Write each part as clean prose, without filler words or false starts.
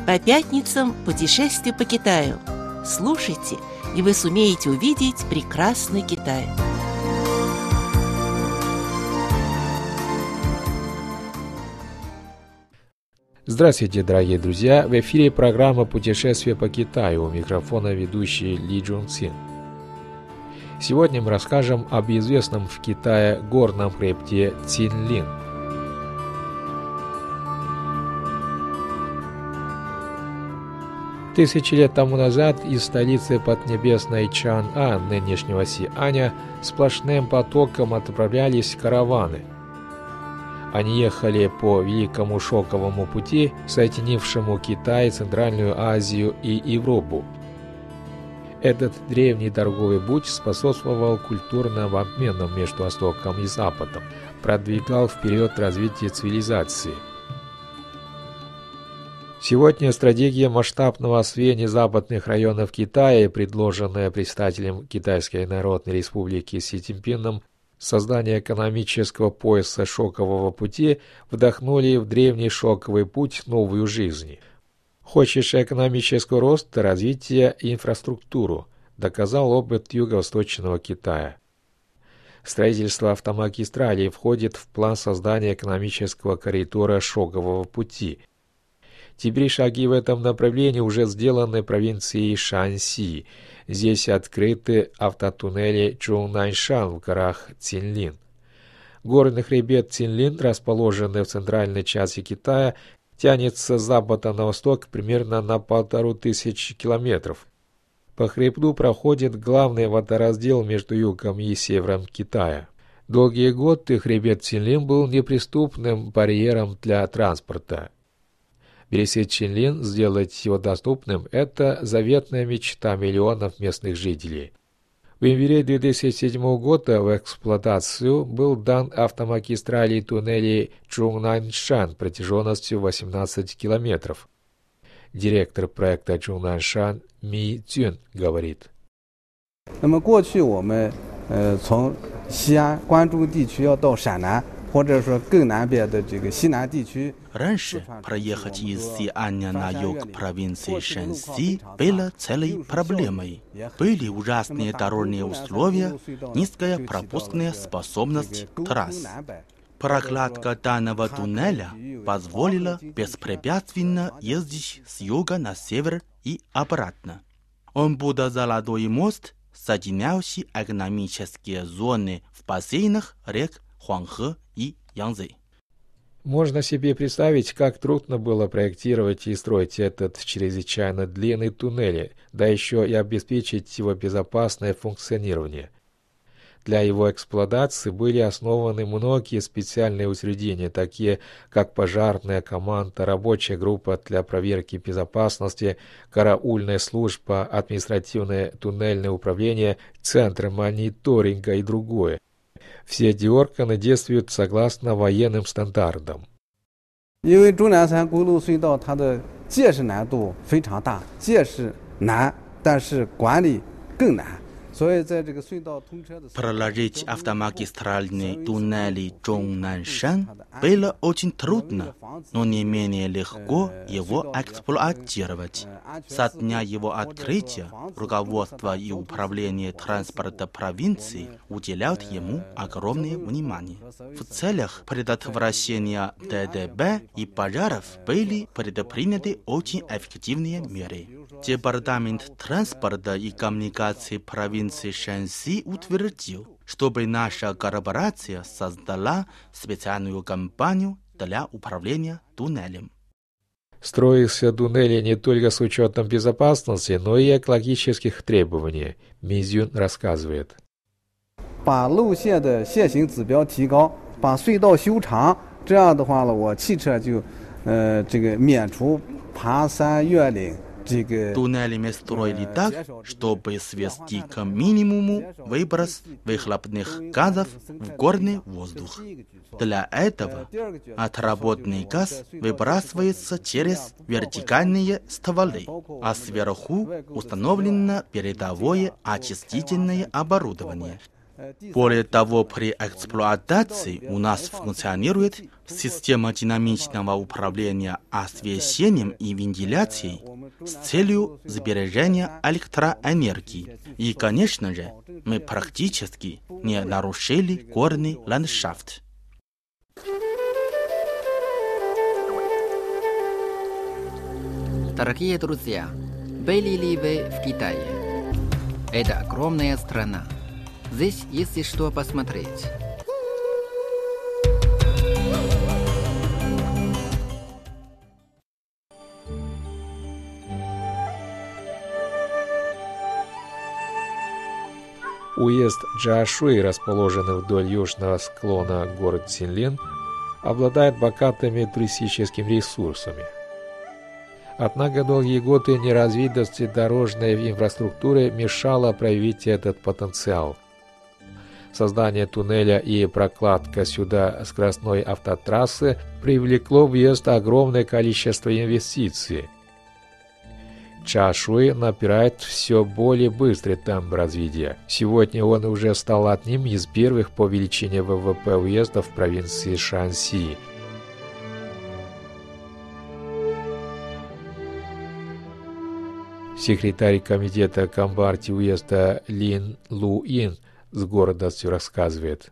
По пятницам путешествие по Китаю. Слушайте, и вы сумеете увидеть прекрасный Китай. Здравствуйте, дорогие друзья! В эфире программа «Путешествие по Китаю». У микрофона ведущий Ли Чжунцин. Сегодня мы расскажем об известном в Китае горном хребте Цинлин. Тысячи лет тому назад из столицы поднебесной Чан'ан, нынешнего Сианя, сплошным потоком отправлялись караваны. Они ехали по Великому Шелковому пути, соединившему Китай, Центральную Азию и Европу. Этот древний торговый путь способствовал культурным обменам между Востоком и Западом, продвигал вперед развитие цивилизации. Сегодня стратегия масштабного освоения западных районов Китая, предложенная представителем Китайской Народной Республики Си Цзиньпином, создание экономического пояса шелкового пути, вдохнули в древний шелковый путь новую жизнь. Хочешь экономического роста, развития и инфраструктуру, доказал опыт юго-восточного Китая. Строительство автомагистралей входит в план создания экономического коридора шелкового пути. Теперь шаги в этом направлении уже сделаны провинцией Шаньси. Здесь открыты автотуннели Чжуннаньшан в горах Цинлин. Горный хребет Цинлин, расположенный в центральной части Китая, тянется с запада на восток примерно на 1500 километров. По хребту проходит главный водораздел между югом и севером Китая. Долгие годы хребет Цинлин был неприступным барьером для транспорта. Пересечь Цинлин, сделать его доступным – это заветная мечта миллионов местных жителей. В январе 2007 года в эксплуатацию был дан автомагистрали туннелей Чжуннаньшан протяженностью 18 километров. Директор проекта Чжуннаньшан Ми Цюн говорит. 那么过去我们从西安关中地区要到陕南 Раньше проехать из Сианя на юг провинции Шэньси было целой проблемой. Были ужасные дорожные условия, низкая пропускная способность трасс. Прокладка данного туннеля позволила беспрепятственно ездить с юга на север и обратно. Он будет золотой мост, соединяющий экономические зоны в бассейнах рек Хуанхэ и Янцзы. Можно себе представить, как трудно было проектировать и строить этот чрезвычайно длинный туннель, да еще и обеспечить его безопасное функционирование. Для его эксплуатации были основаны многие специальные учреждения, такие как пожарная команда, рабочая группа для проверки безопасности, караульная служба, административное туннельное управление, центр мониторинга и другое. Все эти органы действуют согласно военным стандартам. 因为中南山公路隧道它的建设难度非常大，建设难，但是管理更难。 Проложить автомагистральные туннели Чжуннаньшан было очень трудно, но не менее легко его эксплуатировать. Со дня его открытия руководство и управление транспорта провинции уделяют ему огромное внимание. В целях предотвращения ДТП и пожаров были предприняты очень эффективные меры. Департамент транспорта и коммуникации провинции Шэньси утвердил, чтобы наша корпорация создала специальную компанию для управления туннелем. Строился туннель не только с учетом безопасности, но и экологических требований, Ми Цюн рассказывает. 把路线的限行指标提高，把隧道修长，这样的话呢，我汽车就免除爬山越岭。 Туннелями строили так, чтобы свести к минимуму выброс выхлопных газов в горный воздух. Для этого отработанный газ выбрасывается через вертикальные стволы, а сверху установлено передовое очистительное оборудование. Более того, при эксплуатации у нас функционирует система динамичного управления освещением и вентиляцией с целью сбережения электроэнергии. И, конечно же, мы практически не нарушили горный ландшафт. Дорогие друзья, были ли вы в Китае? Это огромная страна. Здесь есть что посмотреть. Уезд Чжаошуй, расположенный вдоль южного склона гор Цинлин, обладает богатыми туристическими ресурсами. Однако долгие годы неразвитости дорожной инфраструктуры мешало проявить этот потенциал. Создание туннеля и прокладка сюда скоростной автотрассы привлекло в уезд огромное количество инвестиций. Чжаошуй набирает все более быстрый темп развития. Сегодня он уже стал одним из первых по величине ВВП уездов в провинции Шанси. Секретарь комитета Компартии уезда Лин Луин с города все рассказывает.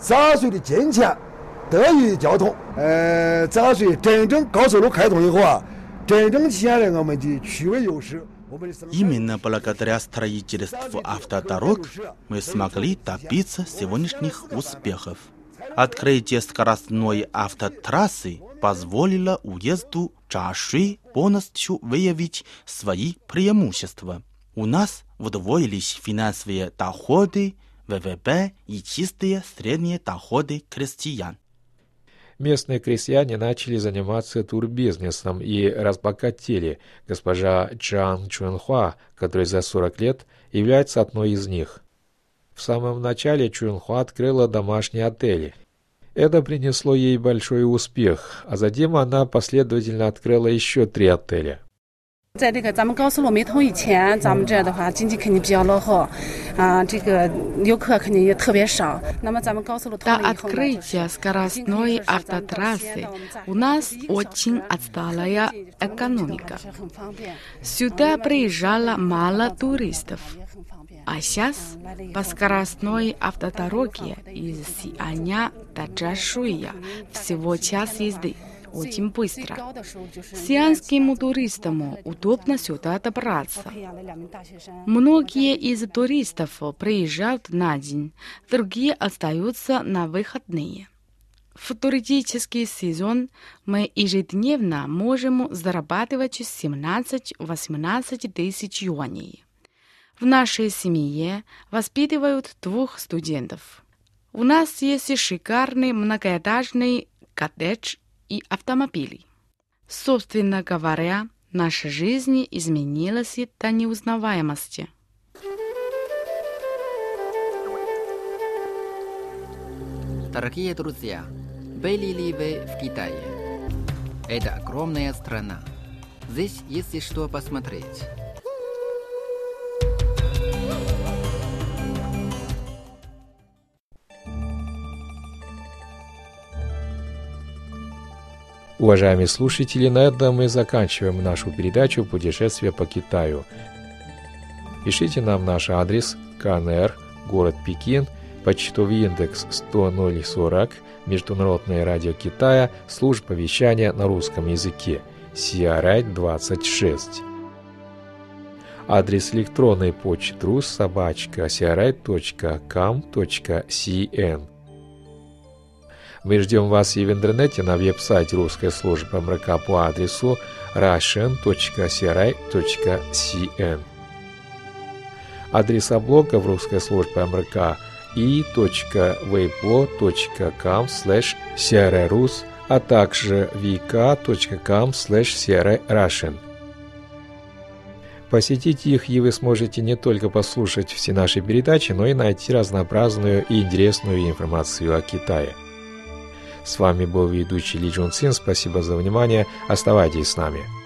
Именно благодаря строительству автодорог мы смогли добиться сегодняшних успехов. Открытие скоростной автотрассы позволило уезду Чжаошуй полностью выявить свои преимущества. У нас удвоились финансовые доходы, ВВП и чистые средние доходы крестьян. Местные крестьяне начали заниматься турбизнесом и разбогатели. Госпожа Чжан Чунхуа, которая за 40 лет, является одной из них. В самом начале Чунхуа открыла домашние отели. Это принесло ей большой успех, а затем она последовательно открыла еще 3 отеля. До открытия скоростной автотрассы у нас очень отсталая экономика. Сюда приезжало мало туристов. А сейчас по скоростной автодороге из Сианя до Чжаошуя всего час езды. Очень быстро. Сианским туристам удобно сюда добраться. Многие из туристов приезжают на день, другие остаются на выходные. В туристический сезон мы ежедневно можем зарабатывать 17-18 тысяч юаней. В нашей семье воспитывают 2 студентов. У нас есть шикарный многоэтажный коттедж и автомобили. Собственно говоря, наша жизнь изменилась до неузнаваемости. Дорогие друзья, были ли вы в Китае? Это огромная страна. Здесь есть что посмотреть. Уважаемые слушатели, на этом мы заканчиваем нашу передачу «Путешествие по Китаю». Пишите нам наш адрес: КНР, город Пекин, почтовый индекс 10040, Международное радио Китая, служба вещания на русском языке, CRI 26. Адрес электронной почты rus@cri.com.cn. Мы ждем вас и в интернете на веб-сайте русской службы МРК по адресу russian.cri.cn. Адреса блога в русской службе МРК i.weibo.com/crrus, а также vk.com/crrussian. Посетить их, и вы сможете не только послушать все наши передачи, но и найти разнообразную и интересную информацию о Китае. С вами был ведущий Ли Чжун Цин. Спасибо за внимание. Оставайтесь с нами.